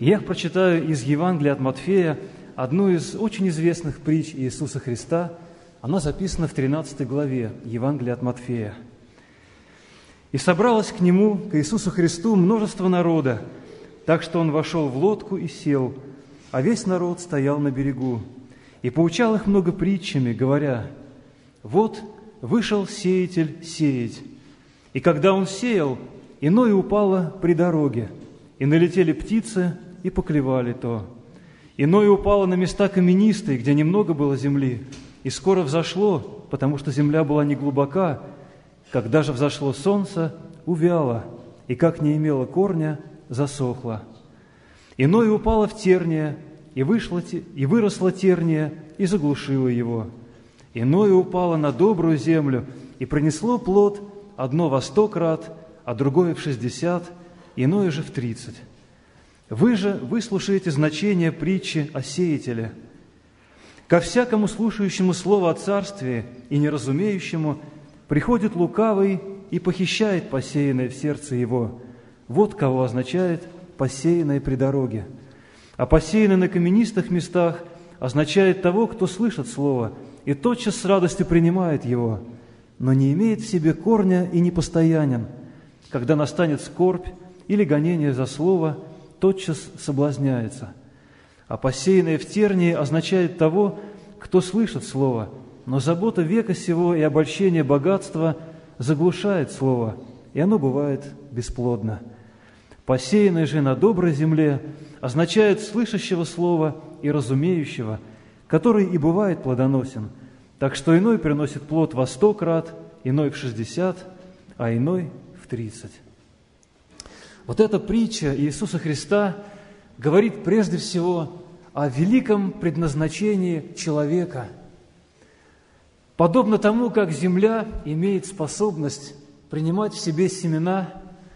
Я прочитаю из Евангелия от Матфея одну из очень известных притч Иисуса Христа. Она записана в 13 главе Евангелия от Матфея. «И собралось к Нему, к Иисусу Христу, множество народа, так что Он вошел в лодку и сел, а весь народ стоял на берегу. И поучал их много притчами, говоря: вот вышел сеятель сеять. И когда он сеял, иное упало при дороге, и налетели птицы, и поклевали то. Иное упало на места каменистые, где немного было земли, и скоро взошло, потому что земля была не глубока. Когда же взошло солнце, увяло, и как не имело корня, засохло. Иное упало в терния, и выросла терния, и заглушила его. Иное упало на добрую землю, и принесло плод, одно во 100 крат, а другое в 60, иное же в 30. Вы же выслушаете значение притчи о сеятеле. Ко всякому слушающему слово о царстве и неразумеющему приходит лукавый и похищает посеянное в сердце его. Вот кого означает посеянное при дороге. А посеянное на каменистых местах означает того, кто слышит слово и тотчас с радостью принимает его, но не имеет в себе корня и непостоянен. Когда настанет скорбь или гонение за слово, тотчас соблазняется. А посеянное в тернии означает того, кто слышит слово, но забота века сего и обольщение богатства заглушает слово, и оно бывает бесплодно. Посеянное же на доброй земле означает слышащего слова и разумеющего, который и бывает плодоносен, так что иной приносит плод во 100 крат, иной в 60, а иной в 30. Вот эта притча Иисуса Христа говорит прежде всего о великом предназначении человека. Подобно тому, как земля имеет способность принимать в себе семена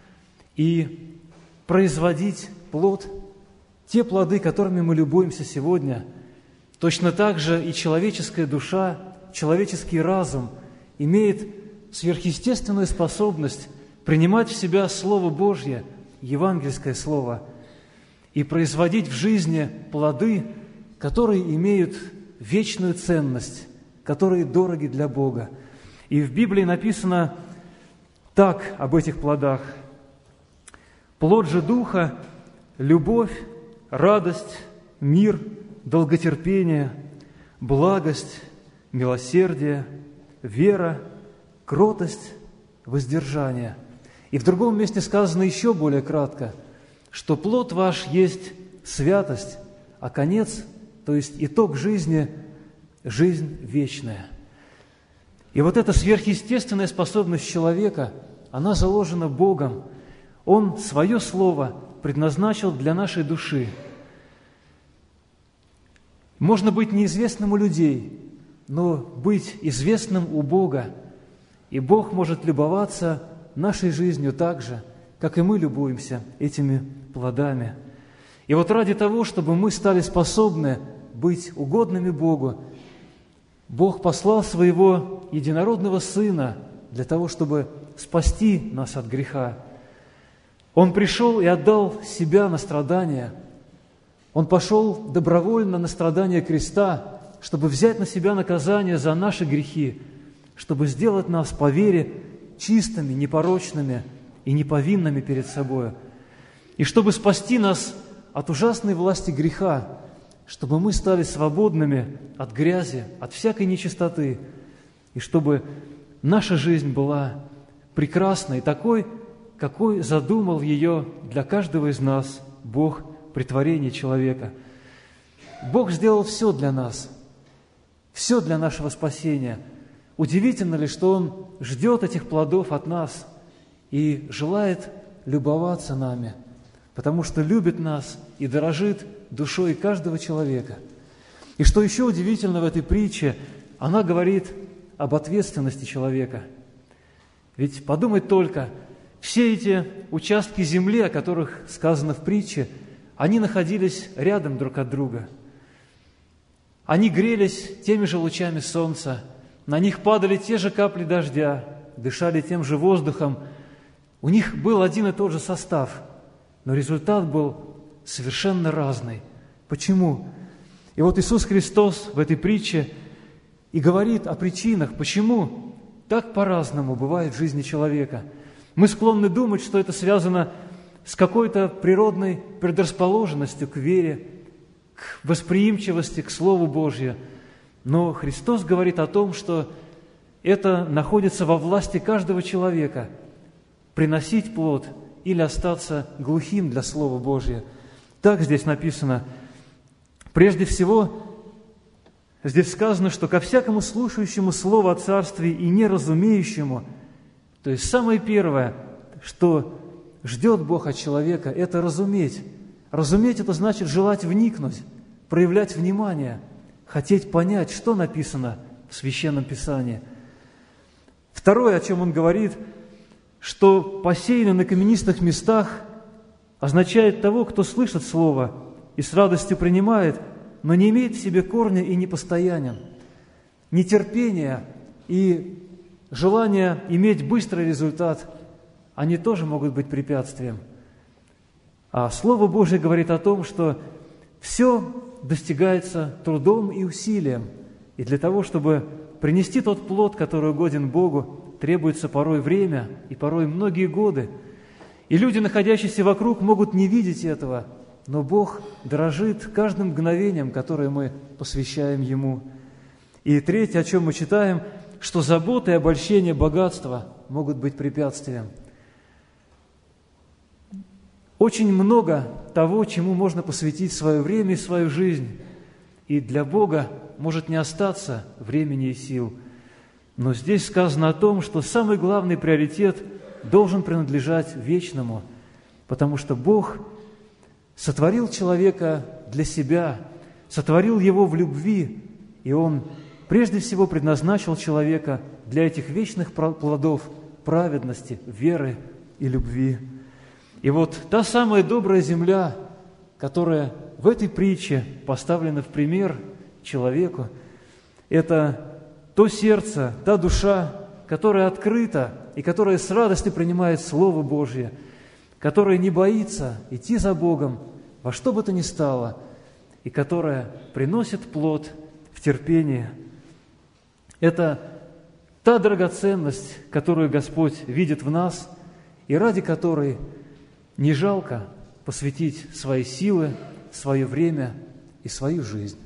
и производить плод, те плоды, которыми мы любуемся сегодня, точно так же и человеческая душа, человеческий разум имеет сверхъестественную способность принимать в себя Слово Божье, евангельское Слово, и производить в жизни плоды, которые имеют вечную ценность, которые дороги для Бога. И в Библии написано так об этих плодах: «Плод же Духа – любовь, радость, мир, долготерпение, благость, милосердие, вера, кротость, воздержание». И в другом месте сказано еще более кратко, что плод ваш есть святость, а конец, то есть итог жизни, жизнь вечная. И вот эта сверхъестественная способность человека, она заложена Богом. Он свое слово предназначил для нашей души. Можно быть неизвестным у людей, но быть известным у Бога. И Бог может любоваться нашей жизнью так же, как и мы любуемся этими плодами. И вот ради того, чтобы мы стали способны быть угодными Богу, Бог послал Своего единородного Сына для того, чтобы спасти нас от греха. Он пришел и отдал Себя на страдания. Он пошел добровольно на страдания креста, чтобы взять на Себя наказание за наши грехи, чтобы сделать нас по вере чистыми, непорочными и неповинными перед собой, и чтобы спасти нас от ужасной власти греха, чтобы мы стали свободными от грязи, от всякой нечистоты, и чтобы наша жизнь была прекрасной, такой, какой задумал ее для каждого из нас Бог при творении человека. Бог сделал все для нас, все для нашего спасения. Удивительно ли, что Он ждет этих плодов от нас и желает любоваться нами, потому что любит нас и дорожит душой каждого человека. И что еще удивительно в этой притче, она говорит об ответственности человека. Ведь подумать только, все эти участки земли, о которых сказано в притче, они находились рядом друг от друга. Они грелись теми же лучами солнца, на них падали те же капли дождя, дышали тем же воздухом. У них был один и тот же состав, но результат был совершенно разный. Почему? И вот Иисус Христос в этой притче и говорит о причинах, почему так по-разному бывает в жизни человека. Мы склонны думать, что это связано с какой-то природной предрасположенностью к вере, к восприимчивости к Слову Божьему. Но Христос говорит о том, что это находится во власти каждого человека – приносить плод или остаться глухим для Слова Божия. Так здесь написано. Прежде всего, здесь сказано, что ко всякому слушающему Слово о Царстве и неразумеющему, то есть самое первое, что ждет Бог от человека, это разуметь. Разуметь – это значит желать вникнуть, проявлять внимание, хотеть понять, что написано в Священном Писании. Второе, о чем он говорит, что посеянный на каменистых местах означает того, кто слышит Слово и с радостью принимает, но не имеет в себе корня и непостоянен. Нетерпение и желание иметь быстрый результат, они тоже могут быть препятствием. А Слово Божие говорит о том, что все достигается трудом и усилием. И для того, чтобы принести тот плод, который угоден Богу, требуется порой время и порой многие годы. И люди, находящиеся вокруг, могут не видеть этого, но Бог дорожит каждым мгновением, которое мы посвящаем Ему. И третье, о чем мы читаем, что заботы и обольщение богатства могут быть препятствием. Очень много того, чему можно посвятить свое время и свою жизнь, и для Бога может не остаться времени и сил. Но здесь сказано о том, что самый главный приоритет должен принадлежать вечному, потому что Бог сотворил человека для себя, сотворил его в любви, и Он прежде всего предназначил человека для этих вечных плодов праведности, веры и любви. И вот та самая добрая земля, которая в этой притче поставлена в пример человеку, это то сердце, та душа, которая открыта и которая с радостью принимает Слово Божье, которая не боится идти за Богом во что бы то ни стало, и которая приносит плод в терпении. Это та драгоценность, которую Господь видит в нас, и ради которой не жалко посвятить свои силы, свое время и свою жизнь.